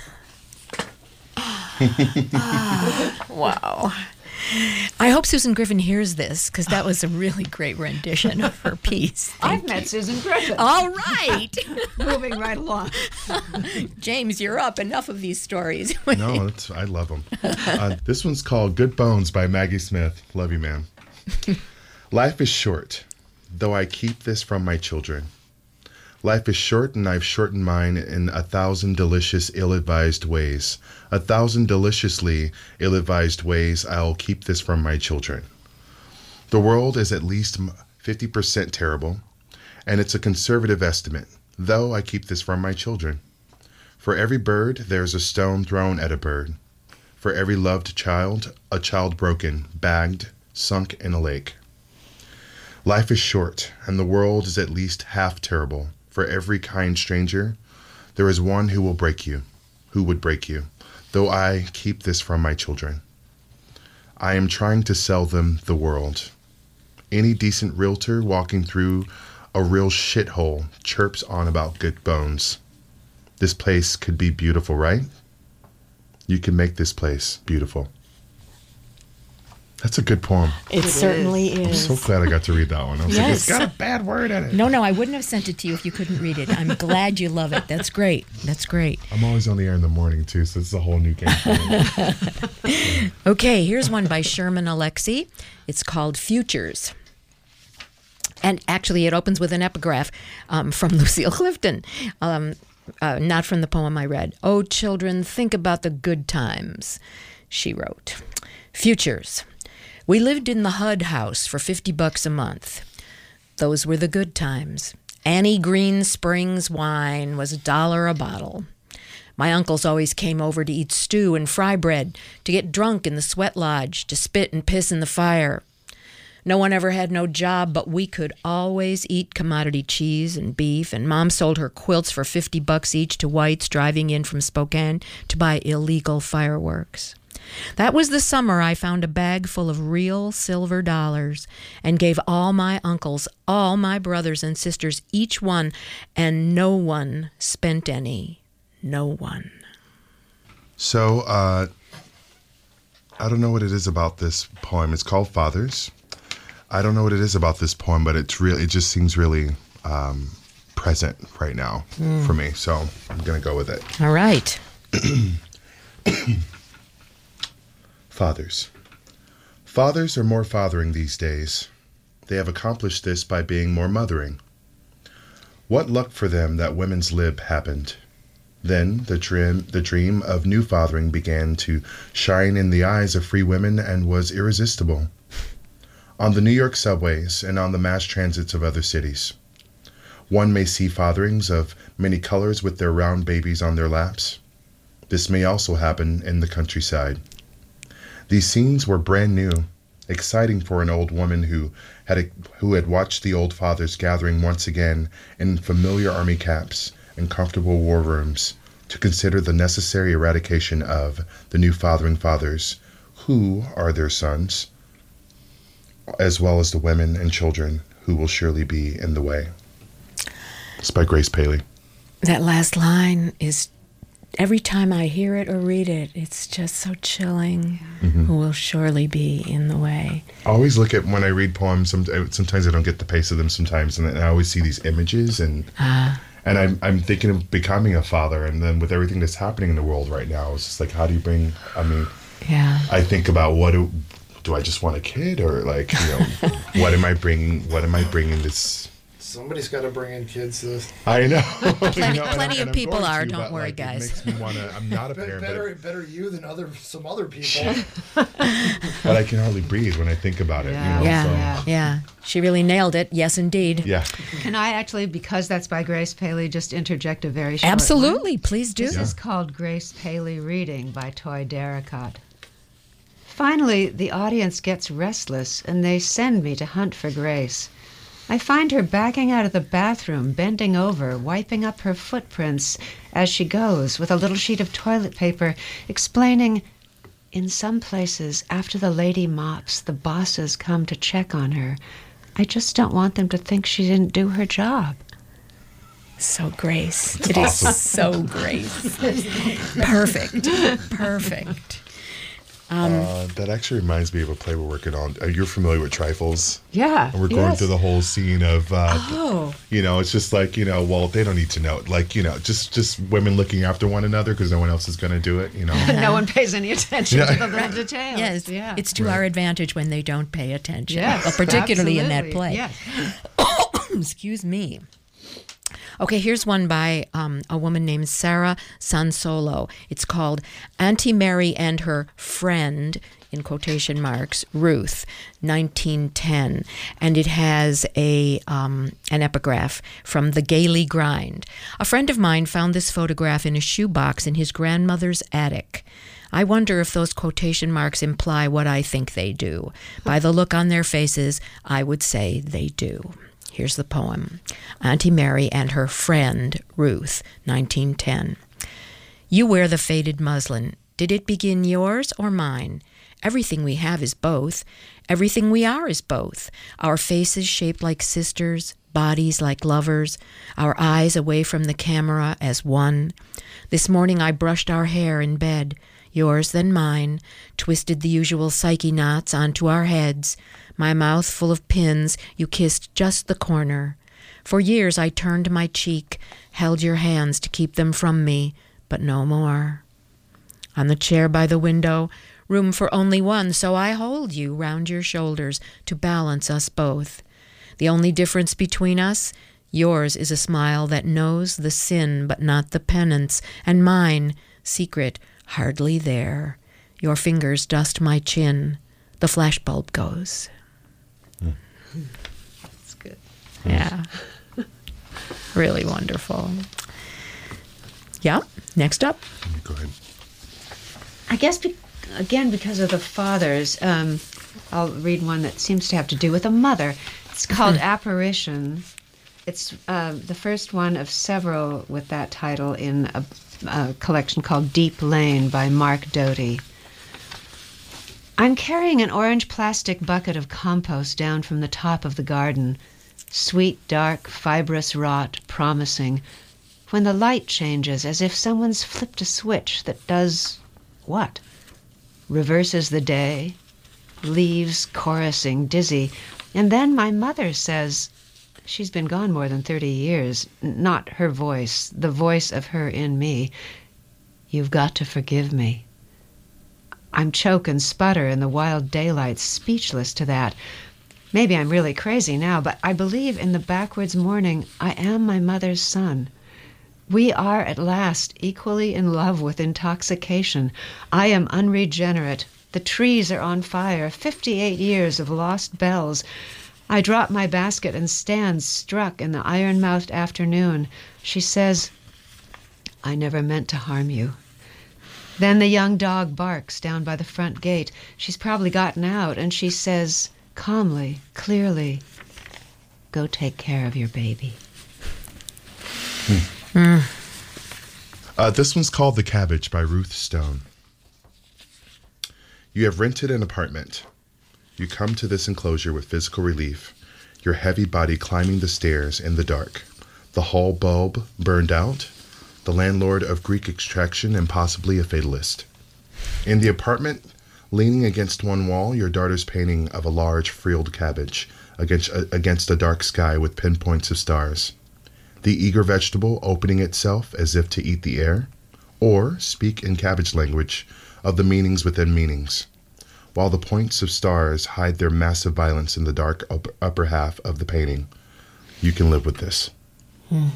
Wow. I hope Susan Griffin hears this, because that was a really great rendition of her piece. Thank I've you. met Susan Griffin. All right. Moving right along. James, you're up. Enough of these stories. No, that's, I love them. Uh, this one's called Good Bones by Maggie Smith. Love you, ma'am. Life is short, though I keep this from my children. Life is short, and I've shortened mine in a thousand delicious, ill-advised ways. A thousand deliciously ill-advised ways I'll keep this from my children. The world is at least fifty percent terrible, and it's a conservative estimate, though I keep this from my children. For every bird, there's a stone thrown at a bird. For every loved child, a child broken, bagged, sunk in a lake. Life is short, and the world is at least half terrible. For every kind stranger, there is one who will break you, who would break you, though I keep this from my children. I am trying to sell them the world. Any decent realtor walking through a real shithole chirps on about good bones. This place could be beautiful, right? You can make this place beautiful. That's a good poem. It, it certainly is. I'm so glad I got to read that one. I was yes. like, it's got a bad word in it. No, no, I wouldn't have sent it to you if you couldn't read it. I'm glad you love it. That's great. That's great. I'm always on the air in the morning, too, so this is a whole new game for me. Okay, here's one by Sherman Alexie. It's called Futures. And actually, it opens with an epigraph um, from Lucille Clifton, um, uh, not from the poem I read. Oh, children, think about the good times, she wrote. Futures. We lived in the H U D house for fifty bucks a month. Those were the good times. Annie Green Springs wine was a dollar a bottle. My uncles always came over to eat stew and fry bread, to get drunk in the sweat lodge, to spit and piss in the fire. No one ever had no job, but we could always eat commodity cheese and beef, and Mom sold her quilts for fifty bucks each to whites driving in from Spokane to buy illegal fireworks. That was the summer I found a bag full of real silver dollars and gave all my uncles, all my brothers and sisters, each one, and no one spent any. No one. So, uh, I don't know what it is about this poem. It's called Fathers. I don't know what it is about this poem, but it's really, it just seems really um, present right now mm. for me. So I'm going to go with it. All right. Fathers. Fathers are more fathering these days. They have accomplished this by being more mothering. What luck for them that women's lib happened. Then the dream, the dream of new fathering began to shine in the eyes of free women and was irresistible. On the New York subways and on the mass transits of other cities, one may see fatherings of many colors with their round babies on their laps. This may also happen in the countryside. These scenes were brand new, exciting for an old woman who had a, who had watched the old fathers gathering once again in familiar army caps and comfortable war rooms to consider the necessary eradication of the new fathering fathers, who are their sons, as well as the women and children who will surely be in the way. It's by Grace Paley. That last line is, every time I hear it or read it, it's just so chilling. Mm-hmm. Who will surely be in the way. I always look at, when I read poems, sometimes I don't get the pace of them sometimes, and I always see these images, and uh, and I'm, I'm thinking of becoming a father, and then with everything that's happening in the world right now, it's just like, how do you bring, I mean, yeah. I think about what do, do I just want a kid, or like, you know, what am I bringing, what am I bringing this... Somebody's got to bring in kids to this. I know. Plenty, you know, plenty and, of people are, to, don't worry, like, guys. It makes me want to, I'm not a parent. Better, but, better you than other some other people. But I can hardly breathe when I think about it. Yeah. You know, yeah, so. yeah, yeah. She really nailed it. Yes, indeed. Yeah. Can I actually, because that's by Grace Paley, just interject a very short Absolutely. one? Please do. This Yeah. is called Grace Paley Reading by Toy Darracott. Finally, the audience gets restless, and they send me to hunt for Grace. I find her backing out of the bathroom, bending over, wiping up her footprints as she goes with a little sheet of toilet paper, explaining, in some places, after the lady mops, the bosses come to check on her. I just don't want them to think she didn't do her job. So Grace. That's it awesome. is so Grace. Perfect. Perfect. Um, uh, that actually reminds me of a play we're working on. Uh, you're familiar with Trifles? Yeah. And we're going yes. through the whole scene of, uh, oh. you know, it's just like, you know, well, they don't need to know. Like, you know, just, just women looking after one another because no one else is going to do it, you know. No one pays any attention Yeah. to the little details. Yes, yeah. it's to Right. our advantage when they don't pay attention. Yes, well, particularly in that absolutely. play. Yes. Excuse me. Okay, here's one by um, a woman named Sarah Sansolo. It's called Auntie Mary and Her Friend, in quotation marks, Ruth, nineteen ten. And it has a um, an epigraph from The Gaily Grind. A friend of mine found this photograph in a shoebox in his grandmother's attic. I wonder if those quotation marks imply what I think they do. By the look on their faces, I would say they do. Here's the poem. Auntie Mary and Her Friend, Ruth, nineteen ten. You wear the faded muslin. Did it begin yours or mine? Everything we have is both. Everything we are is both. Our faces shaped like sisters, bodies like lovers, our eyes away from the camera as one. This morning I brushed our hair in bed, yours then mine, twisted the usual psyche knots onto our heads. My mouth full of pins, you kissed just the corner. For years I turned my cheek, held your hands to keep them from me, but no more. On the chair by the window, room for only one, so I hold you round your shoulders to balance us both. The only difference between us, yours is a smile that knows the sin but not the penance, and mine, secret, hardly there. Your fingers dust my chin. The flashbulb goes. That's good. Yeah. Really wonderful. Yeah. Next up. Go ahead. I guess, be- again, because of the fathers, um, I'll read one that seems to have to do with a mother. It's called Apparition. It's uh, the first one of several with that title in a, a collection called Deep Lane by Mark Doty. I'm carrying an orange plastic bucket of compost down from the top of the garden. Sweet, dark, fibrous rot, promising. When the light changes, as if someone's flipped a switch that does what? Reverses the day, leaves chorusing, dizzy. And then my mother says, she's been gone more than thirty years, not her voice, the voice of her in me, "You've got to forgive me." I'm choke and sputter in the wild daylight, speechless to that. Maybe I'm really crazy now, but I believe in the backwards morning I am my mother's son. We are at last equally in love with intoxication. I am unregenerate. The trees are on fire. Fifty-eight years of lost bells. I drop my basket and stand struck in the iron-mouthed afternoon. She says, "I never meant to harm you." Then the young dog barks down by the front gate. She's probably gotten out, and she says, calmly, clearly, "Go take care of your baby." Hmm. Mm. Uh, this one's called The Cabbage by Ruth Stone. You have rented an apartment. You come to this enclosure with physical relief, your heavy body climbing the stairs in the dark, the hall bulb burned out, the landlord of Greek extraction and possibly a fatalist. In the apartment, leaning against one wall, your daughter's painting of a large frilled cabbage against, uh, against a dark sky with pinpoints of stars. The eager vegetable opening itself as if to eat the air, or speak in cabbage language of the meanings within meanings, while the points of stars hide their massive violence in the dark upper, upper half of the painting. You can live with this. Hmm.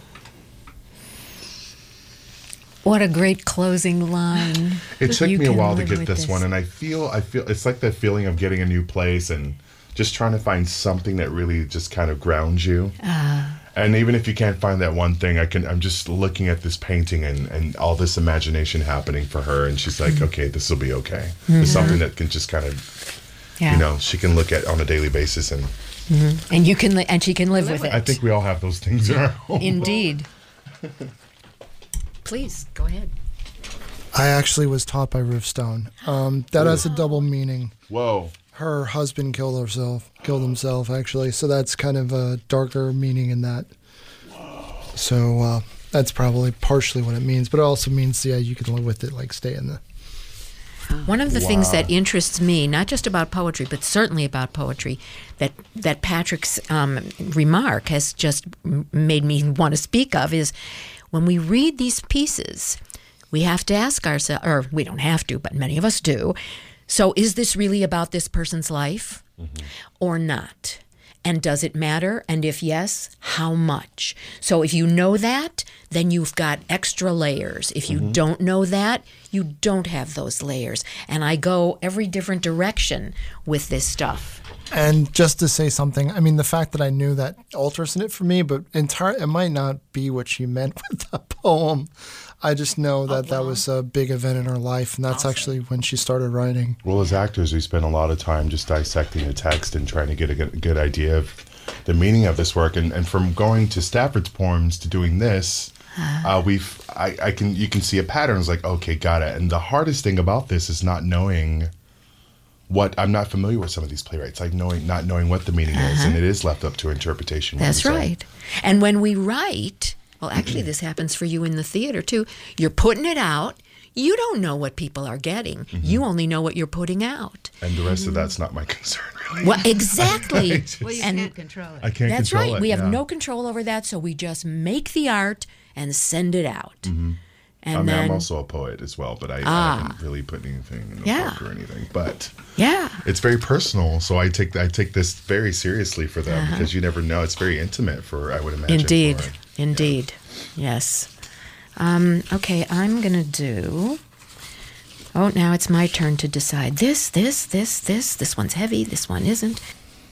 What a great closing line. It took You me a can while to live get with this, one, and I feel, I feel it's like that feeling of getting a new place and just trying to find something that really just kind of grounds you. Uh, And even if you can't find that one thing, I can. I'm just looking at this painting and, and all this imagination happening for her, and she's like, okay, this will be okay. Mm-hmm. It's something that can just kind of, yeah. you know, she can look at on a daily basis, and Mm-hmm. And you can, li- and she can live with it. I think we all have those things in our home. Indeed. Please go ahead. I actually was taught by Ruth Stone. Um, that has a double meaning. Whoa. Her husband killed herself, killed himself actually. So that's kind of a darker meaning in that. So uh, that's probably partially what it means, but it also means, yeah, you can live with it, like stay in the. One of the Wow. things that interests me, not just about poetry, but certainly about poetry, that that Patrick's um, remark has just m- made me want to speak of, is when we read these pieces, we have to ask ourselves, or we don't have to, but many of us do, so is this really about this person's life mm-hmm. or not? And does it matter? And if yes, how much? So if you know that, then you've got extra layers. If you mm-hmm. don't know that, you don't have those layers. And I go every different direction with this stuff. And just to say something, I mean, the fact that I knew that alters in it for me, but entire it might not be what she meant with the poem. I just know that that was a big event in her life, and that's awesome. Actually when she started writing. Well, as actors, we spend a lot of time just dissecting the text and trying to get a good, good idea of the meaning of this work. And, and from going to Stafford's poems to doing this, uh, we've I, I can you can see a pattern. It's like, okay, got it. And the hardest thing about this is not knowing what I'm not familiar with some of these playwrights, like knowing not knowing what the meaning uh-huh. is, and it is left up to interpretation. That's right. And when we write. Well, actually, this happens for you in the theater, too. You're putting it out. You don't know what people are getting. Mm-hmm. You only know what you're putting out. And the rest mm-hmm. of that's not my concern, really. Well, exactly. just, well, you and can't control it. I can't that's control right. it. We have yeah. no control over that, so we just make the art and send it out. Mm-hmm. And I mean, then, I'm also a poet as well, but I, ah, I haven't really put anything in the yeah. book or anything. But yeah. it's very personal, so I take I take this very seriously for them uh-huh. because you never know. It's very intimate for, I would imagine. Indeed. For, Indeed. Yeah. Yes. Um, okay, I'm going to do... Oh, now it's my turn to decide. This, this, this, this. This one's heavy. This one isn't.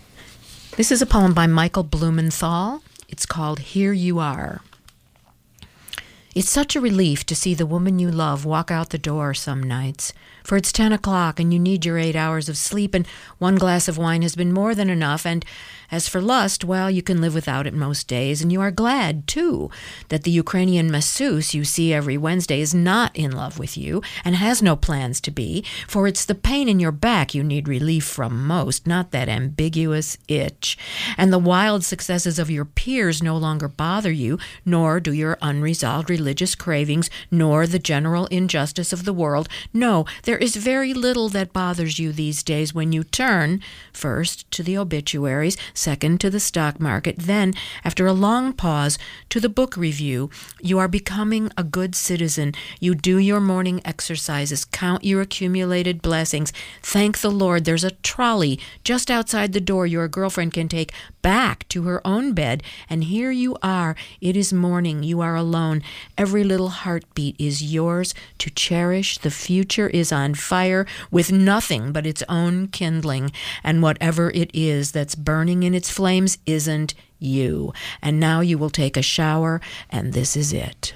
This is a poem by Michael Blumenthal. It's called Here You Are. It's such a relief to see the woman you love walk out the door some nights. For it's ten o'clock and you need your eight hours of sleep, and one glass of wine has been more than enough. And as for lust, well, you can live without it most days, and you are glad, too, that the Ukrainian masseuse you see every Wednesday is not in love with you and has no plans to be, for it's the pain in your back you need relief from most, not that ambiguous itch. And the wild successes of your peers no longer bother you, nor do your unresolved religious cravings, nor the general injustice of the world. No, there is very little that bothers you these days when you turn, first to the obituaries, second to the stock market, then, after a long pause, to the book review. You are becoming a good citizen. You do your morning exercises, count your accumulated blessings. Thank the Lord there's a trolley just outside the door your girlfriend can take back to her own bed, and here you are. It is morning. You are alone. Every little heartbeat is yours to cherish. The future is on fire with nothing but its own kindling, and whatever it is that's burning in its flames isn't you. And now you will take a shower, and this is it.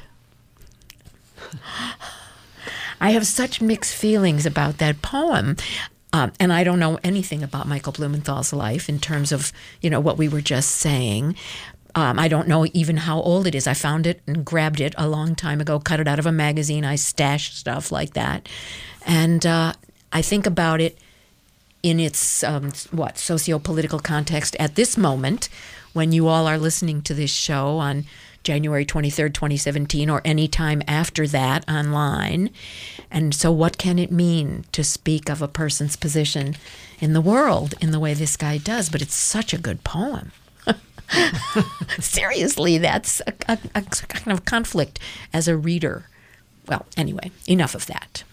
I have such mixed feelings about that poem. Um, and I don't know anything about Michael Blumenthal's life in terms of, you know, what we were just saying. Um, I don't know even how old it is. I found it and grabbed it a long time ago, cut it out of a magazine. I stash stuff like that. And uh, I think about it in its, um, what, socio-political context at this moment, when you all are listening to this show on January twenty-third, twenty seventeen, or any time after that online. And so what can it mean to speak of a person's position in the world in the way this guy does? But it's such a good poem. Seriously, that's a, a, a kind of conflict as a reader. Well, anyway, enough of that.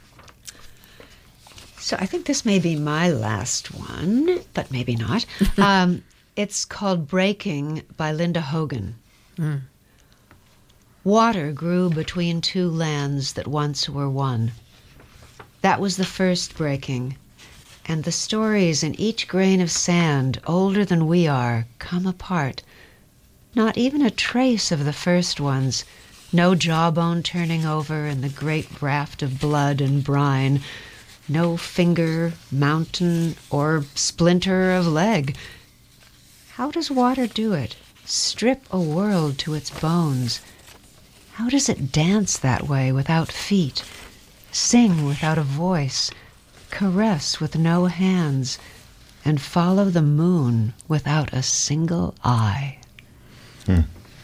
So I think this may be my last one, but maybe not. um, it's called Breaking by Linda Hogan. Mm. Water grew between two lands that once were one. That was the first breaking, and the stories in each grain of sand, older than we are, come apart. Not even a trace of the first ones, no jawbone turning over in the great raft of blood and brine, no finger, mountain, or splinter of leg. How does water do it? Strip a world to its bones. How does it dance that way without feet, sing without a voice, caress with no hands, and follow the moon without a single eye? Hmm.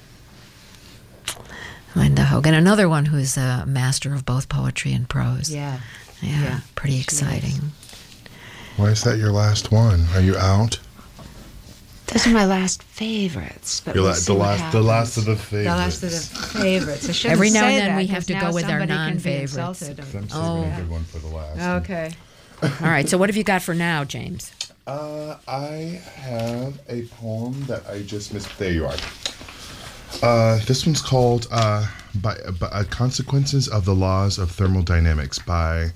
Linda Hogan, another one who's a master of both poetry and prose. Yeah. Yeah, yeah pretty exciting. Why is that your last one? Are you out? Those are my last favorites. But Your we'll la- see the what last, happens. the last of the favorites. The last of the favorites. I shouldn't Every now say and then that, we have 'cause to now go with our somebody can be non-favorites. insulted. I'm saving Oh. a good one for the last. Okay. All right, so what have you got for now, James? Uh, I have a poem that I just missed. There you are. Uh, this one's called uh, by, by, uh, Consequences of the Laws of Thermodynamics by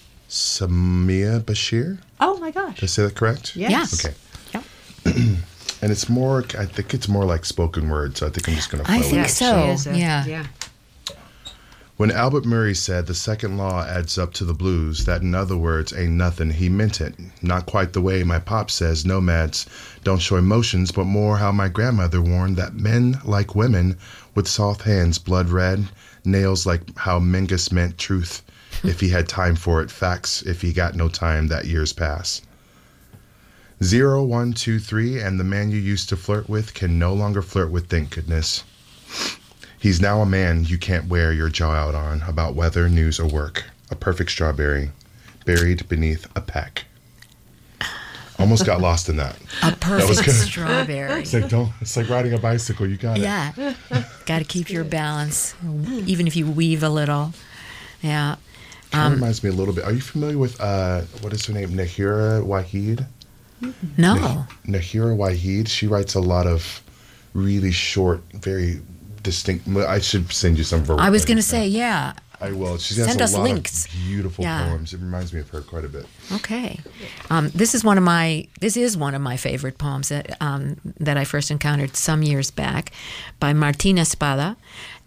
Samia Bashir. Oh my gosh. Did I say that correct? Yes. Okay. Yep. And it's more, I think it's more like spoken word, so I think I'm just going to flow I with think it. so. She is a- yeah. Yeah. When Albert Murray said the second law adds up to the blues, that in other words ain't nothing, he meant it. Not quite the way my pop says nomads don't show emotions, but more how my grandmother warned that men like women with soft hands, blood red, nails like how Mingus meant truth if he had time for it, facts if he got no time, that years pass. Zero, one, two, three, and the man you used to flirt with can no longer flirt with, thank goodness. He's now a man you can't wear your jaw out on about weather, news, or work. A perfect strawberry, buried beneath a peck. Almost got lost in that. A perfect good. strawberry. It's like don't. It's like riding a bicycle. You got it. Yeah. Got to keep your balance, even if you weave a little. Yeah. Kind Um, of reminds me a little bit. Are you familiar with uh, what is her name? Nahira Waheed. no. Nah- Nahira Waheed. She writes a lot of really short, very distinct. I should send you some. I was going to say, yeah. I will. She has Send a us lot links. of beautiful Yeah. poems. It reminds me of her quite a bit. Okay. Um, this is one of my this is one of my favorite poems that um, that I first encountered some years back by Martina Spada,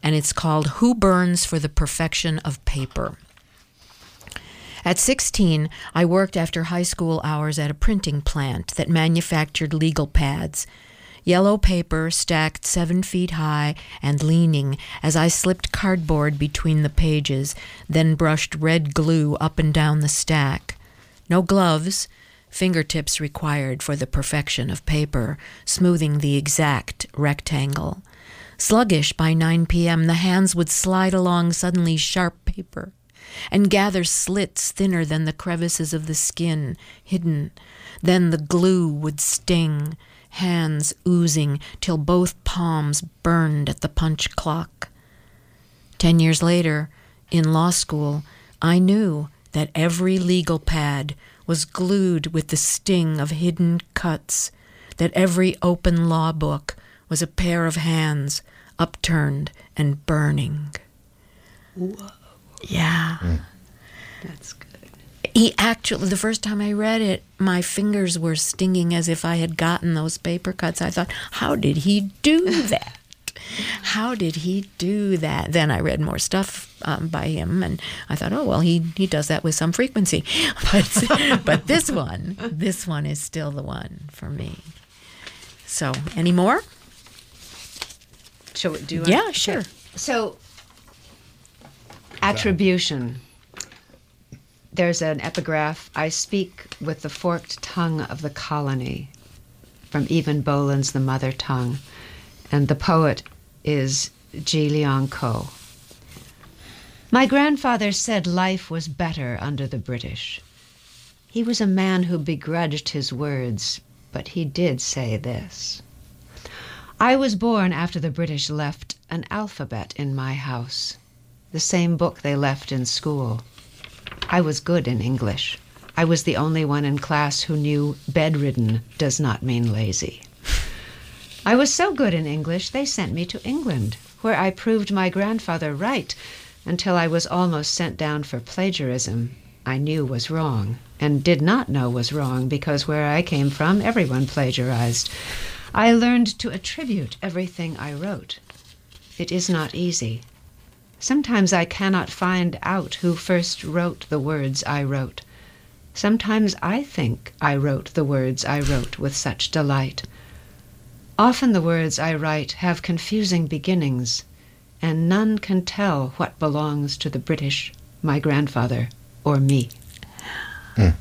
and it's called Who Burns for the Perfection of Paper? At sixteen, I worked after high school hours at a printing plant that manufactured legal pads. Yellow paper stacked seven feet high and leaning as I slipped cardboard between the pages, then brushed red glue up and down the stack. No gloves, fingertips required for the perfection of paper, smoothing the exact rectangle. Sluggish by nine p.m., the hands would slide along suddenly sharp paper and gather slits thinner than the crevices of the skin, hidden. Then the glue would sting, hands oozing till both palms burned at the punch clock. Ten years later, in law school, I knew that every legal pad was glued with the sting of hidden cuts, that every open law book was a pair of hands upturned and burning. Whoa. Yeah. Mm. That's good. He actually, the first time I read it, my fingers were stinging as if I had gotten those paper cuts. I thought, how did he do that? How did he do that? Then I read more stuff um, by him, and I thought, oh, well, he, he does that with some frequency. But, but this one, this one is still the one for me. So, any more? Shall we do it? Yeah, sure. So, attribution. There's an epigraph, I speak with the forked tongue of the colony, from Eben Boland's The Mother Tongue, and the poet is Ji Liang Ko. My grandfather said life was better under the British. He was a man who begrudged his words, but he did say this. I was born after the British left an alphabet in my house, the same book they left in school. I was good in English. I was the only one in class who knew bedridden does not mean lazy. I was so good in English, they sent me to England, where I proved my grandfather right until I was almost sent down for plagiarism I knew was wrong, and did not know was wrong because where I came from, everyone plagiarized. I learned to attribute everything I wrote. It is not easy. Sometimes I cannot find out who first wrote the words I wrote. Sometimes I think I wrote the words I wrote with such delight. Often the words I write have confusing beginnings, and none can tell what belongs to the British, my grandfather, or me. Mm.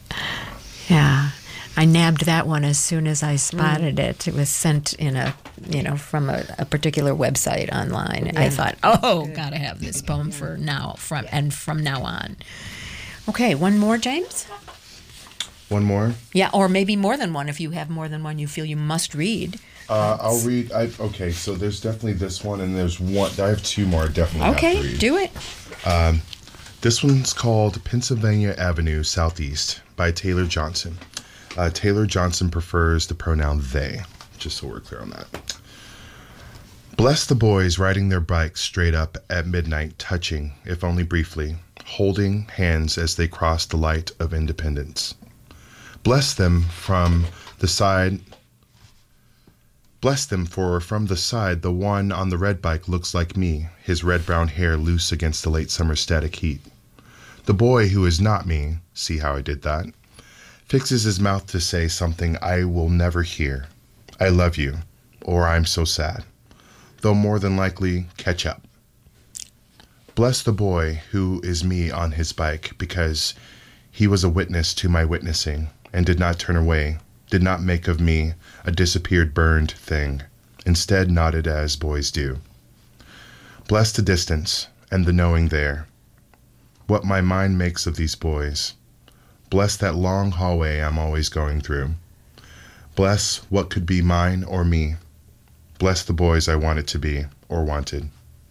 Yeah. I nabbed that one as soon as I spotted mm. it. It was sent in a, you know, from a, a particular website online. Yeah. I thought, oh, Good. Gotta have this poem yeah. for now, from yeah. and from now on. Okay, one more, James? One more? Yeah, or maybe more than one if you have more than one you feel you must read. Uh, I'll read. I, okay, so there's definitely this one, and there's one. I have two more I definitely okay, have to read. Okay, do it. Um, this one's called Pennsylvania Avenue Southeast by Taylor Johnson. Uh, Taylor Johnson prefers the pronoun they, just so we're clear on that. Bless the boys riding their bikes straight up at midnight, touching, if only briefly, holding hands as they cross the light of independence. Bless them from the side... Bless them, for from the side the one on the red bike looks like me, his red-brown hair loose against the late summer static heat. The boy who is not me, see how I did that, fixes his mouth to say something I will never hear. I love you, or I'm so sad, though more than likely catch up. Bless the boy who is me on his bike, because he was a witness to my witnessing and did not turn away, did not make of me a disappeared burned thing, instead nodded as boys do. Bless the distance and the knowing there, what my mind makes of these boys. Bless that long hallway I'm always going through. Bless what could be mine or me. Bless the boys I wanted to be or wanted.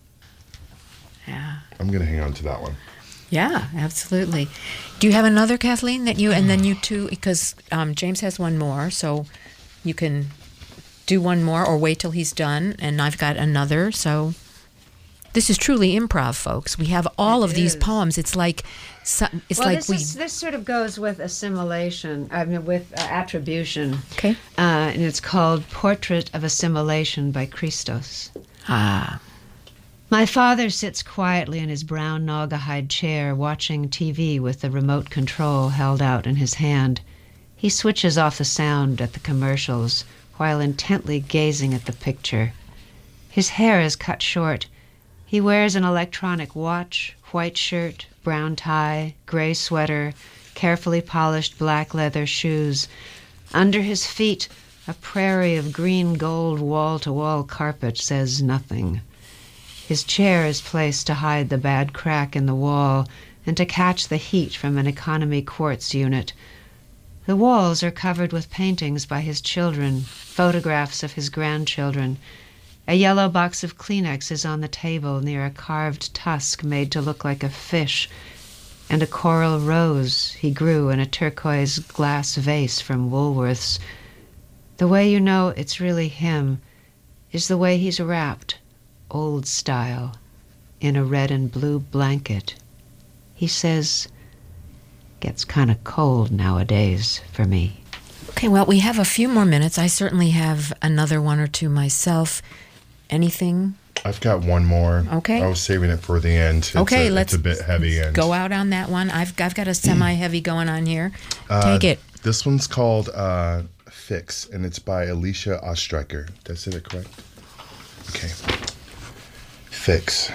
Yeah. I'm going to hang on to that one. Yeah, absolutely. Do you have another, Kathleen, that you, and then you two, because um, James has one more, so you can do one more or wait till he's done, and I've got another, so this is truly improv, folks. We have all it of is. these poems. It's like, it's well, like this we... Is, this sort of goes with assimilation, I mean, with uh, attribution. Okay. Uh, and it's called Portrait of Assimilation by Christos. Ah. My father sits quietly in his brown Naugahyde chair, watching T V with the remote control held out in his hand. He switches off the sound at the commercials while intently gazing at the picture. His hair is cut short. He wears an electronic watch, white shirt, brown tie, gray sweater, carefully polished black leather shoes. Under his feet, a prairie of green gold wall-to-wall carpet says nothing. His chair is placed to hide the bad crack in the wall and to catch the heat from an economy quartz unit. The walls are covered with paintings by his children, photographs of his grandchildren. A yellow box of Kleenex is on the table near a carved tusk made to look like a fish, and a coral rose he grew in a turquoise glass vase from Woolworth's. The way you know it's really him is the way he's wrapped, old style, in a red and blue blanket. He says, "Gets kind of cold nowadays for me." Okay, well, we have a few more minutes. I certainly have another one or two myself. Anything? I've got one more. Okay. I was saving it for the end. It's okay, a, let's it's a bit heavy. And go out on that one. I've, I've got a semi-heavy going on here. uh, Take it. This one's called uh, Fix, and it's by Alicia Ostreicher. Did I say that correct? Okay. Fix.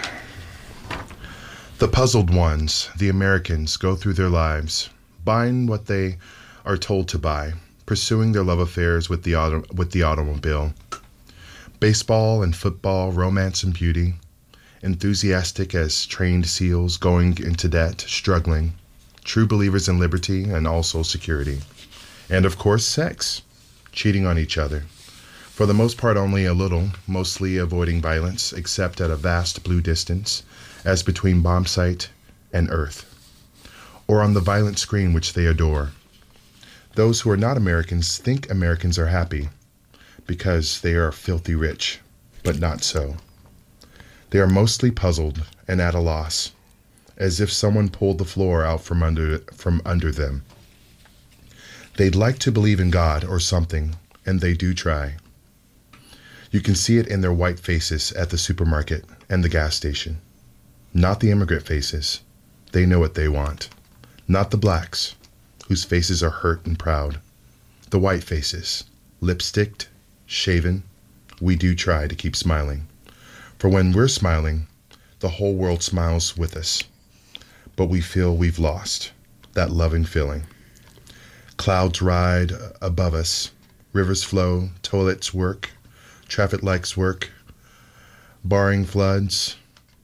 The puzzled ones, the Americans, go through their lives, buying what they are told to buy, pursuing their love affairs with the auto- with the automobile. Baseball and football, romance and beauty, enthusiastic as trained seals, going into debt, struggling, true believers in liberty and also security. And of course, sex, cheating on each other. For the most part, only a little, mostly avoiding violence, except at a vast blue distance, as between bomb site and Earth, or on the violent screen which they adore. Those who are not Americans think Americans are happy, because they are filthy rich, but not so. They are mostly puzzled and at a loss, as if someone pulled the floor out from under from under them. They'd like to believe in God or something, and they do try. You can see it in their white faces at the supermarket and the gas station. Not the immigrant faces. They know what they want. Not the blacks, whose faces are hurt and proud. The white faces, lipsticked, shaven. We do try to keep smiling. For when we're smiling, the whole world smiles with us. But we feel we've lost that loving feeling. Clouds ride above us. Rivers flow. Toilets work. Traffic lights work. Barring floods,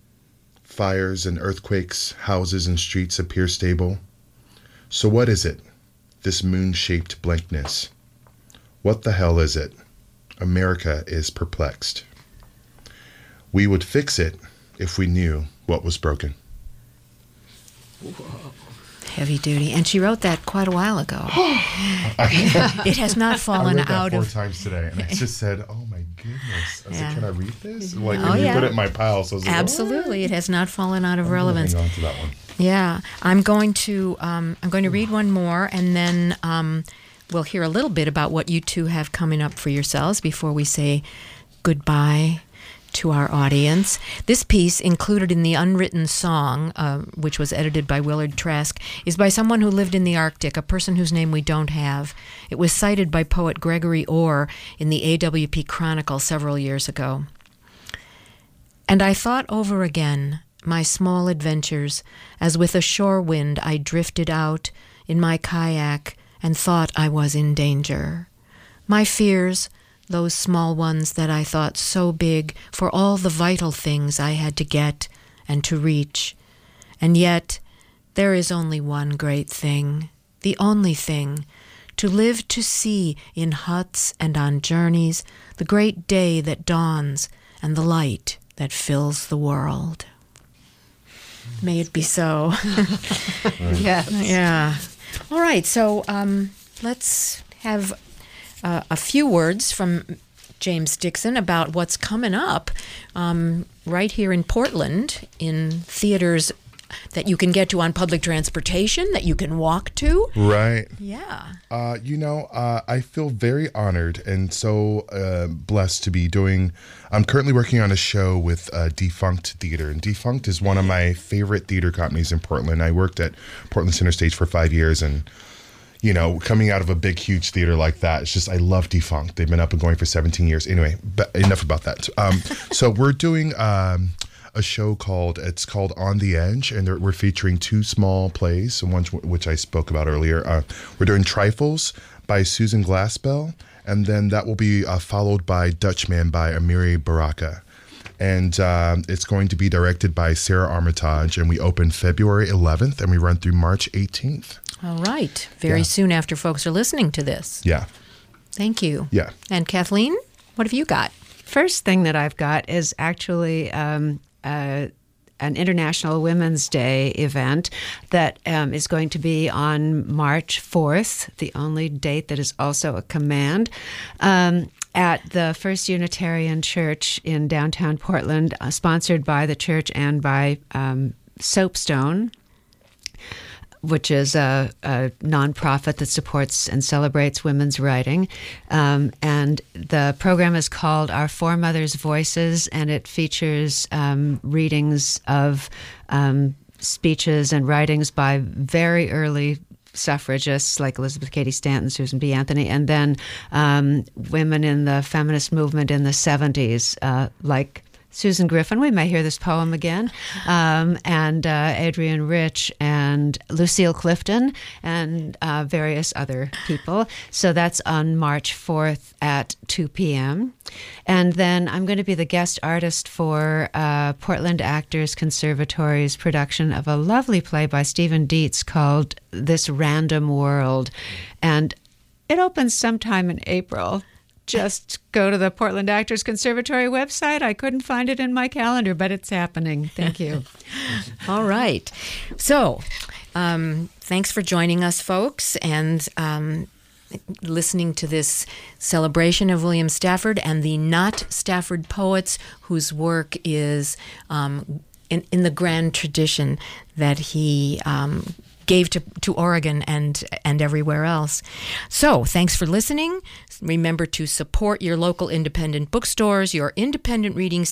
fires and earthquakes, houses and streets appear stable. So what is it, this moon-shaped blankness? What the hell is it? America is perplexed. We would fix it if we knew what was broken. Whoa. Heavy duty. And she wrote that quite a while ago. It has not fallen I read that out four of... times today, and I just said, oh my goodness. I yeah. said, can I read this? Like, oh, when you yeah. put it in my pile, so I was like, absolutely. What? It has not fallen out of I'm relevance. Hang on to that one. Yeah. I'm going to, um, I'm going to read one more, and then um, we'll hear a little bit about what you two have coming up for yourselves before we say goodbye to our audience. This piece, included in the Unwritten Song, uh, which was edited by Willard Trask, is by someone who lived in the Arctic, a person whose name we don't have. It was cited by poet Gregory Orr in the A W P Chronicle several years ago. And I thought over again my small adventures, as with a shore wind I drifted out in my kayak and thought I was in danger. My fears, those small ones that I thought so big for all the vital things I had to get and to reach. And yet, there is only one great thing, the only thing, to live to see in huts and on journeys the great day that dawns and the light that fills the world. May it be so. Yeah. Yeah. All right, so um, let's have Uh, a few words from James Dixon about what's coming up um, right here in Portland in theaters that you can get to on public transportation, that you can walk to. Right. Yeah. Uh, you know, uh, I feel very honored and so uh, blessed to be doing. I'm currently working on a show with uh, Defunct Theater, and Defunct is one of my favorite theater companies in Portland. I worked at Portland Center Stage for five years, and you know, coming out of a big, huge theater like that, it's just, I love Defunct. They've been up and going for seventeen years. Anyway, but enough about that. Um, so we're doing um, a show called, it's called On the Edge, and we're featuring two small plays, one which I spoke about earlier. Uh, we're doing Trifles by Susan Glassbell, and then that will be uh, followed by Dutchman by Amiri Baraka. And um, it's going to be directed by Sarah Armitage, and we open February eleventh, and we run through March eighteenth. All right. Very Yeah. soon after folks are listening to this. Yeah. Thank you. Yeah. And Kathleen, what have you got? First thing that I've got is actually um, uh, an International Women's Day event that um, is going to be on March fourth, the only date that is also a command, um, at the First Unitarian Church in downtown Portland, uh, sponsored by the church and by um, Soapstone, which is a, a nonprofit that supports and celebrates women's writing. Um, and the program is called Our Foremothers' Voices, and it features um, readings of um, speeches and writings by very early suffragists like Elizabeth Cady Stanton, Susan B. Anthony, and then um, women in the feminist movement in the seventies, uh, like Susan Griffin, we may hear this poem again, um, and uh, Adrienne Rich and Lucille Clifton and uh, various other people. So that's on March fourth at two p.m. And then I'm going to be the guest artist for uh, Portland Actors Conservatory's production of a lovely play by Stephen Dietz called This Random World. And it opens sometime in April. Just go to the Portland Actors Conservatory website. I couldn't find it in my calendar, but it's happening. Thank you. All right. So, um, thanks for joining us, folks, and um, listening to this celebration of William Stafford and the not Stafford poets whose work is um, in, in the grand tradition that he um, gave to, to Oregon and and everywhere else. So thanks for listening. Remember to support your local independent bookstores, your independent reading